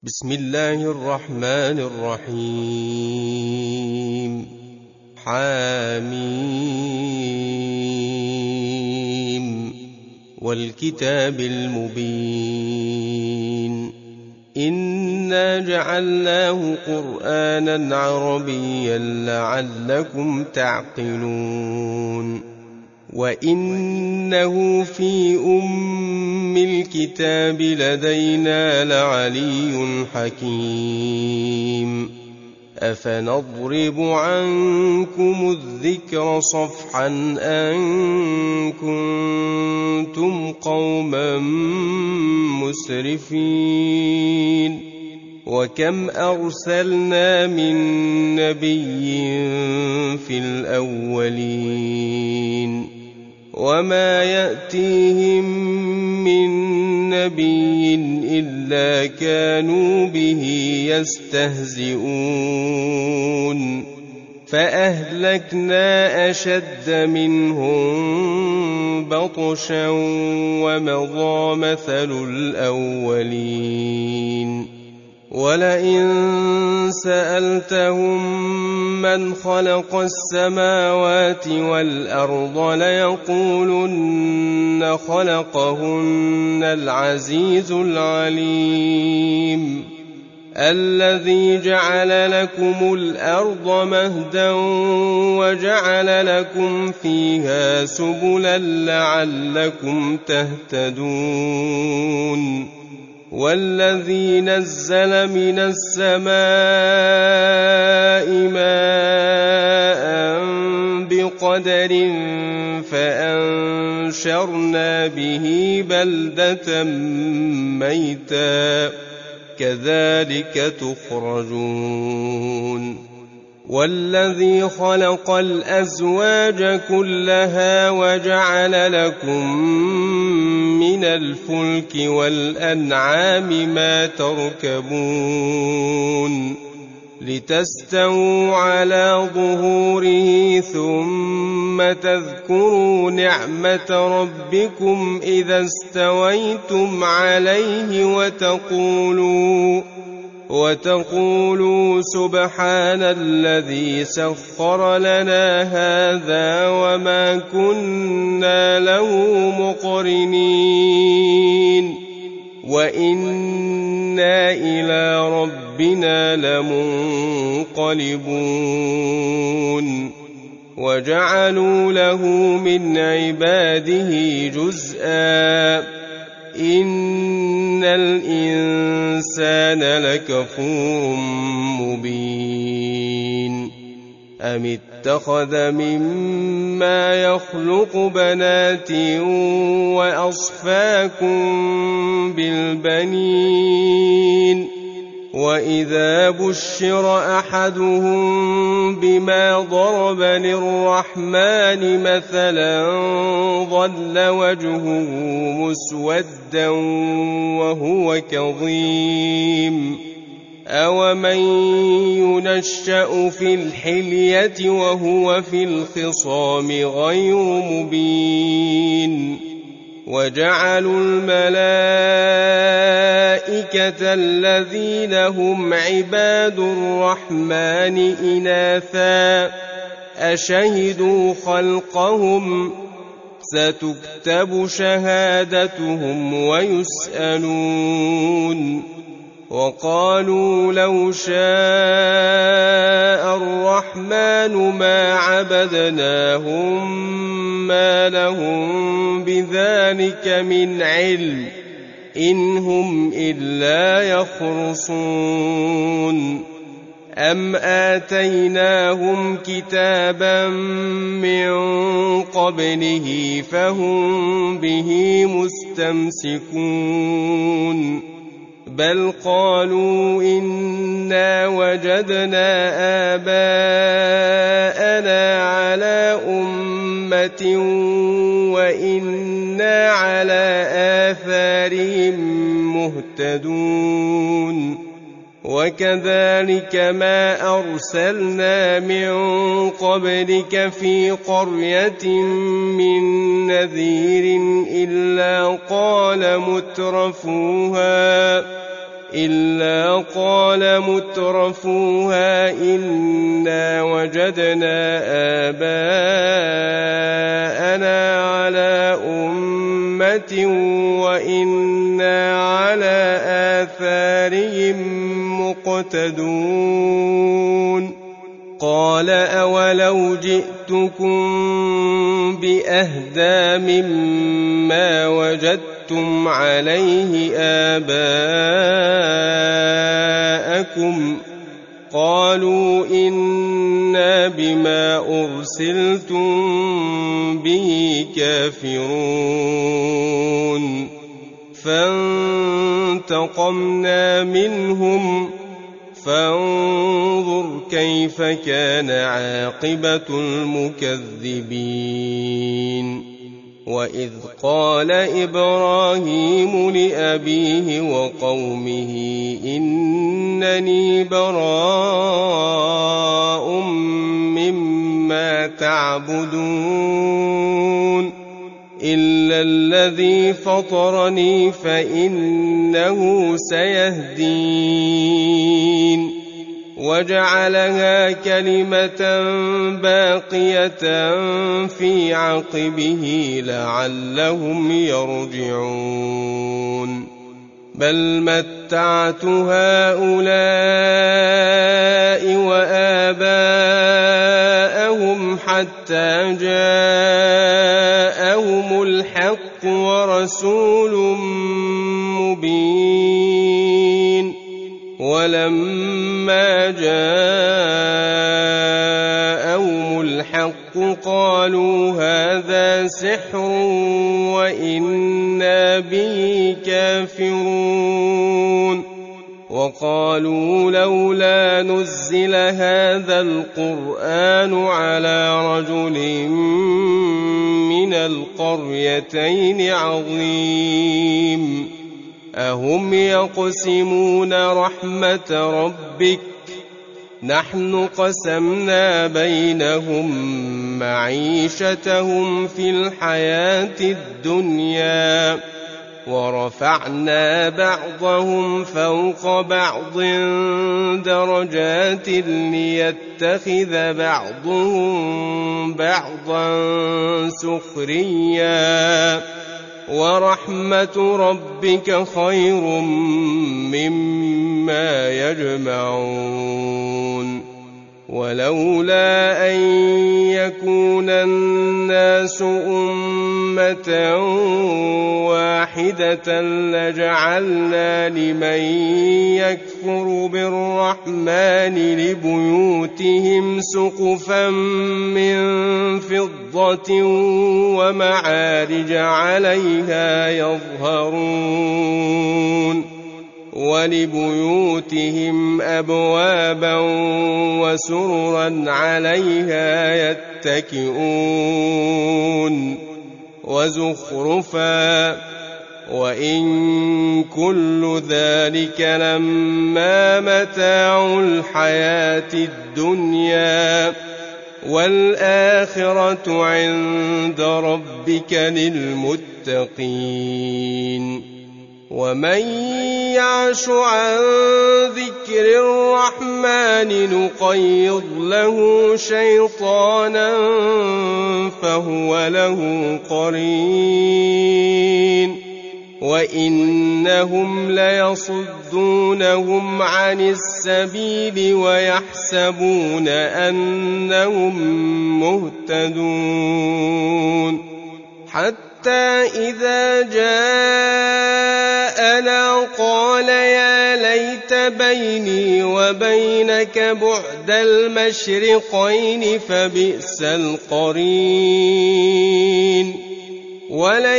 بسم الله الرحمن الرحيم. حميم والكتاب المبين. إنا جعلناه قرآنا عربيا لعلكم تعقلون. وإنه في أم الكتاب لدينا لعلي حكيم. أفنضرب عنكم الذكر صفحا أن كنتم قوما مسرفين. وكم أرسلنا من نبي في الأولين وما يأتيهم من نبي إلا كانوا به يستهزئون. فأهلكنا أشد منهم بطشا ومضى مثل الأولين. ولئن سألتهم من خلق السماوات والأرض ليقولن خلقهن العزيز العليم. الذي جعل لكم الأرض مهدا وجعل لكم فيها سبلا لعلكم تهتدون. والذي نزل من السماء ماء بقدر فأنشرنا به بلدة ميتا كذلك تخرجون. والذي خلق الأزواج كلها وجعل لكم من الفلك والأنعام ما تركبون لتستووا على ظهوره ثم تذكروا نعمة ربكم إذا استويتم عليه وتقولوا سبحان الذي سخر لنا هذا وما كنا له مقرنين وإنا إلى ربنا لمنقلبون. وجعلوا له من عباده جزءا إن الإنسان لكفور مبين. أم اتخذ مما يخلق بنات وأصفاكم بالبنين. وإذا بشر أحدهم بما ضرب للرحمن مثلا ظل وجهه مسودا وهو كظيم. أومن ينشأ في الحلية وهو في الخصام غير مبين. وجعلوا الملائكة الذين هم عباد الرحمن إناثا أشهدوا خلقهم ستكتب شهادتهم ويسألون. وقالوا لو شاء الرحمن ما عبدناهم ما لهم بذلك من علم إن هم إلا يخرصون. أم آتيناهم كتابا من قبله فهم به مستمسكون. بل قالوا إنا وجدنا آباءنا على أمة وإنا على آثارهم مهتدون. وكذلك ما أرسلنا من قبلك في قرية من نذير إلا قال مترفوها إلا قال مترفوها إنا وجدنا آباءنا على أمة وإنا على آثارهم مقتدون قال أولو جئتكم بأهدى مما وجدتم عليه آباءكم قالوا إنا بما أرسلتم به كافرون فانتقمنا منهم فانظر كيف كان عاقبة المكذبين وإذ قال إبراهيم لأبيه وقومه إنني براء مما تعبدون إلا الذي فطرني فإنه سيهدين وجعلها كلمة باقية في عقبه لعلهم يرجعون بل متعت هؤلاء وآباءهم حتى جاءهم الحق ورسول مبين ولما جاءهم الحق قالوا هذا سحر وإنا به كافرون وقالوا لولا نزل هذا القرآن على رجل من القريتين عظيم أهم يقسمون رحمة ربك نحن قسمنا بينهم معيشتهم في الحياة الدنيا ورفعنا بعضهم فوق بعض درجات ليتخذ بعضهم بعضا سخريا ورحمة ربك خير مما يجمعون ولولا أن يكون الناس أمة واحدة لجعلنا لمن يكفر بالرحمن لبيوتهم سقفا من فضة ومعارج عليها يظهرون ولبيوتهم أبوابا وسررا عليها يتكئون وزخرفا وإن كل ذلك لما متاع الحياة الدنيا والآخرة عند ربك للمتقين ومن يعش عن ذكر الرحمن نقيض له شيطانا فهو له قرين وإنهم ليصدونهم عن السبيل ويحسبون أنهم مهتدون حتى إذا جاءنا قال يا ليت بيني وبينك بعد المشرقين فبئس القرين ولن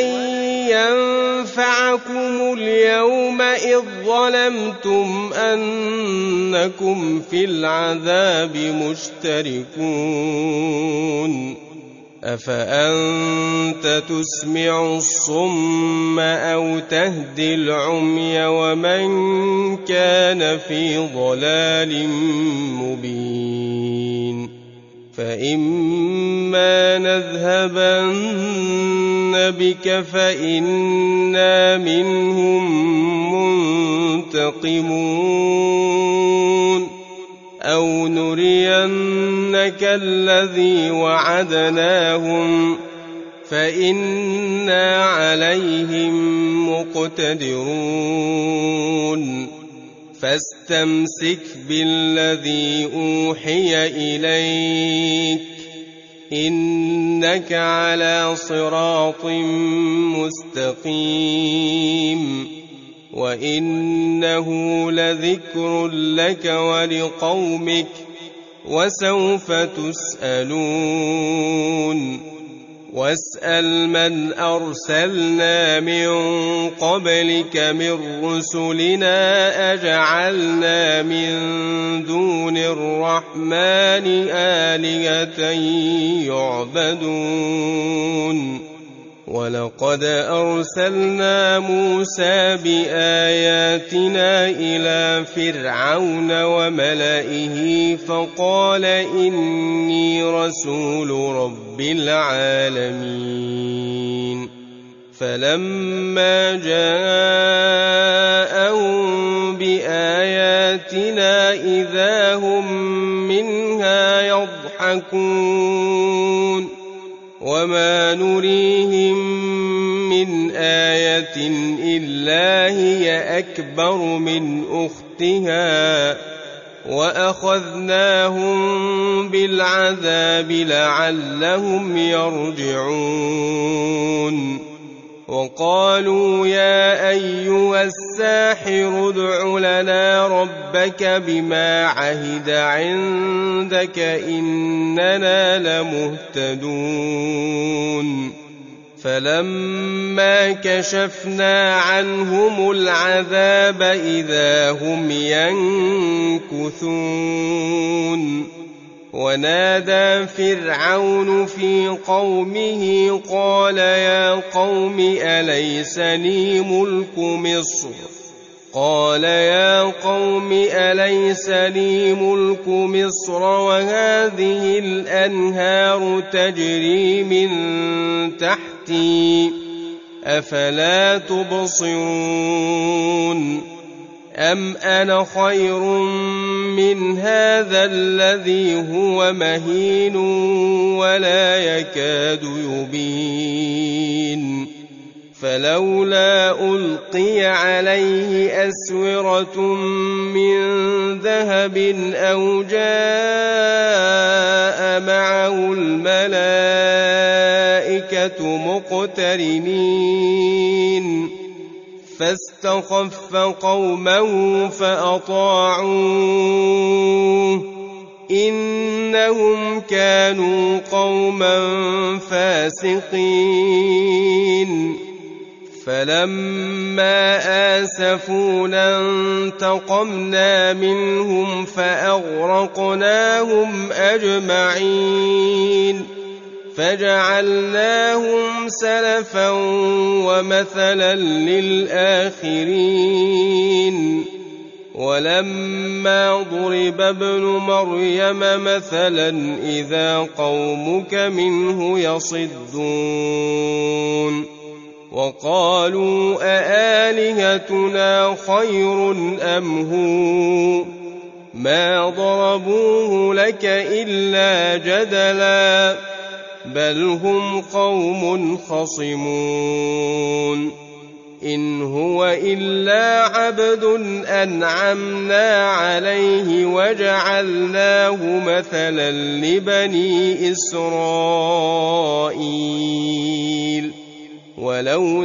ينفعكم اليوم إذ ظلمتم أنكم في العذاب مشتركون أفأنت تسمع الصم أو تهدي العمي ومن كان في ضلال مبين فإما نذهبن بك فإنا منهم منتقمون أو نرينك الذي وعدناهم فإنا عليهم مقتدرون فاستمسك بالذي أوحي إليك إنك على صراط مستقيم وإنه لذكر لك ولقومك وسوف تسألون واسأل من أرسلنا من قبلك من رسلنا أجعلنا من دون الرحمن آلهة يعبدون ولقد أرسلنا موسى بآياتنا إلى فرعون وملئه فقال إني رسول رب العالمين فلما جاءهم بآياتنا إذا هم منها يضحكون وما نريهم من آية إلا هي أكبر من أختها وأخذناهم بالعذاب لعلهم يرجعون وقالوا يا أيها الساحر ادع لنا ربك بما عهد عندك إننا لمهتدون فلما كشفنا عنهم العذاب إذا هم ينكثون ونادى فرعون في قومه قال يا قوم أليس لي ملك مصر وهذه الأنهار تجري من تحتي أفلا تبصرون أم أنا خير من هذا الذي هو مهين ولا يكاد يبين فلولا ألقي عليه أسورة من ذهب أو جاء معه الملائكة مقترنين فاستخف قومه فأطاعوه إنهم كانوا قوما فاسقين فلما آسفونا انتقمنا منهم فأغرقناهم أجمعين فجعلناهم سلفا ومثلا للآخرين ولما ضرب ابن مريم مثلا إذا قومك منه يصدون وقالوا أآلهتنا خير أم هو ما ضربوه لك إلا جدلا بل هم قوم خصمون إن هو إلا عبد أنعمنا عليه وجعلناه مثلا لبني إسرائيل ولو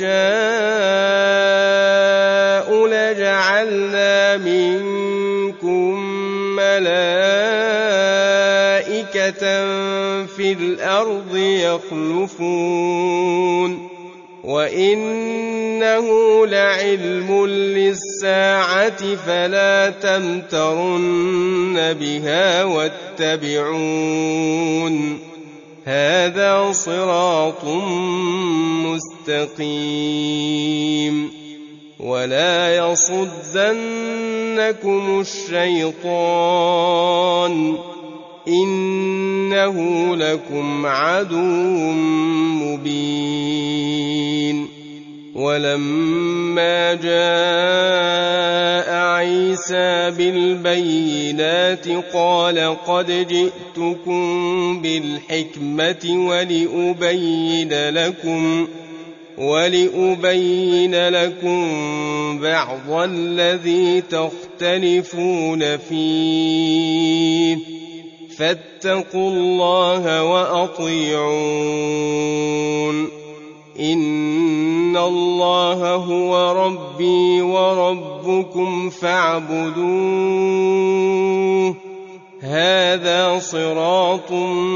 نشاء لجعلنا منكم ملائكة في الأرض يخلفون وإنه لعلم للساعة فلا تمترن بها واتبعون هذا صراط مستقيم ولا يصدنكم الشيطان إنه لكم عدو مبين ولما جاء عيسى بالبينات قال قد جئتكم بالحكمة ولأبين لكم بعض الذي تختلفون فيه فاتقوا الله وأطيعون إن الله هو ربي وربكم فاعبدوه هذا صراط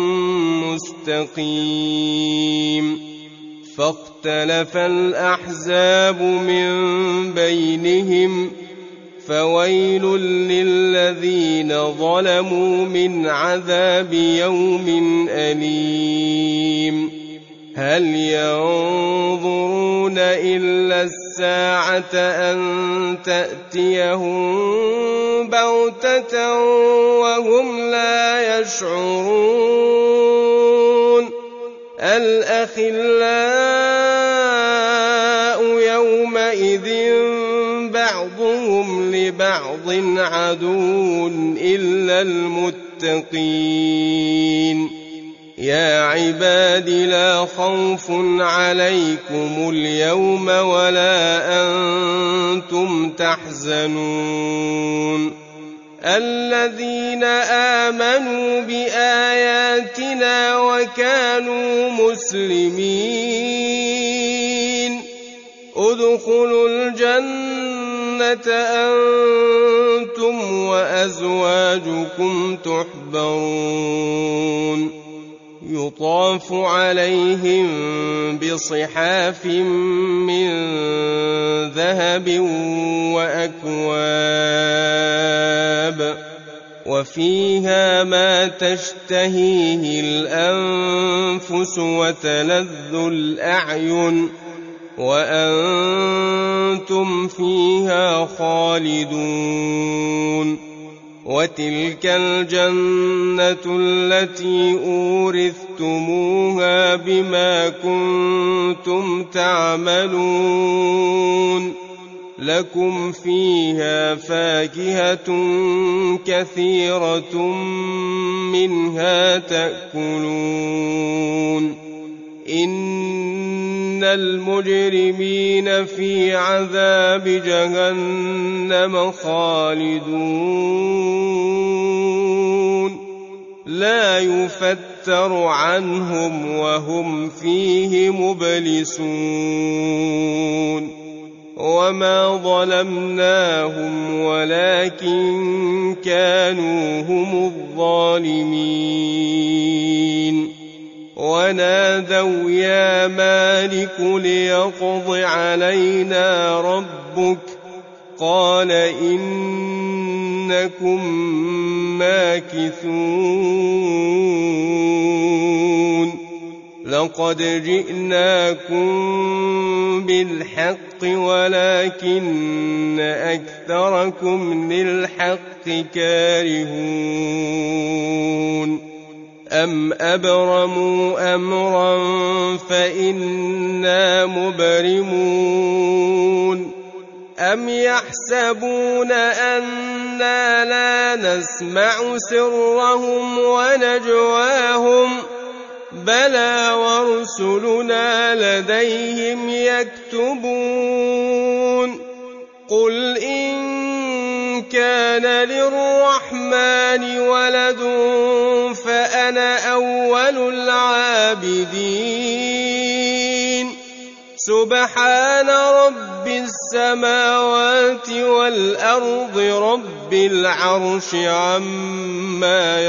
مستقيم فاختلف الأحزاب من بينهم فويل للذين ظلموا من عذاب يوم أليم هل ينظرون إلا الساعة أن تأتيهم بغتة وهم لا يشعرون الأخلاء يومئذ بعضهم لبعض عدو إلا المتقين يا عباد لا خوف عليكم اليوم ولا أنتم تحزنون الذين آمنوا بآياتنا وكانوا مسلمين ادخلوا الجنة أنتم وأزواجكم تحبرون يطاف عليهم بصحاف من ذهب وأكواب وفيها ما تشتهيه الأنفس وتلذ الأعين وأنتم فيها خالدون وتلك الجنة التي أورثتموها بما كنتم تعملون لكم فيها فاكهة كثيرة منها تأكلون إن المجرمين في عذاب جهنم خالدون لا يفتر عنهم وهم فيه مبلسون وما ظلمناهم ولكن كانوا هم الظالمين ونادوا يا مالك ليقض علينا ربك قال إنكم ماكثون لقد جئناكم بالحق ولكن أكثركم للحق كارهون أم أبرموا أمرا فإنا مبرمون أم يحسبون أنا لا نسمع سرهم ونجواهم بلى ورسلنا لديهم يكتبون قل إن كان للرحمن ولد فأنا أول العابدين سبحان رب السماوات والأرض رب العرش عما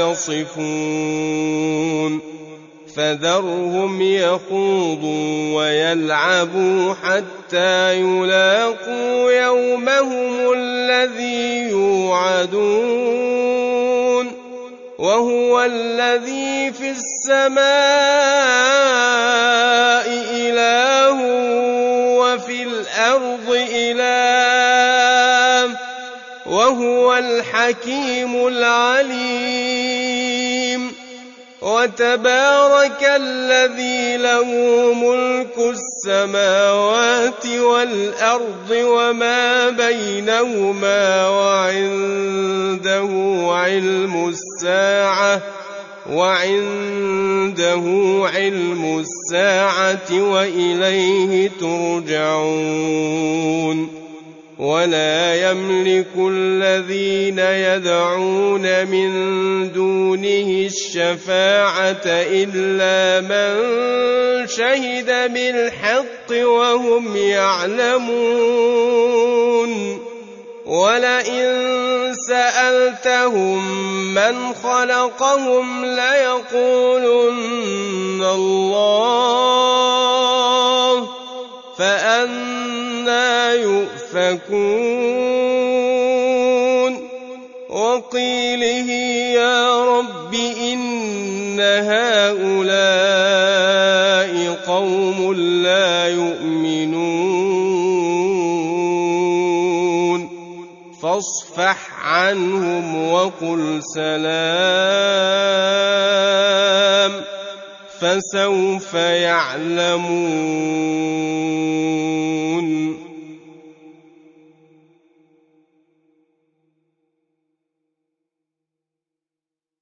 يصفون فذرهم يخوضوا ويلعبوا حتى يلاقوا يومهم الذي يوعدون وهو الذي في السماء إله وفي الأرض إله وهو الحكيم العليم وتبارك الذي له ملك السماوات والأرض وما بينهما وعنده علم الساعة وإليه ترجعون ولا يملك الذين يدعون من دونه الشفاعة إلا من شهد بالحق وهم يعلمون ولئن سألتهم من خلقهم ليقولن الله فأنى يؤفكون وقيله يا رب إن هؤلاء قوم لا يؤمنون فاصفح عنهم وقل سلام فسوف يعلمون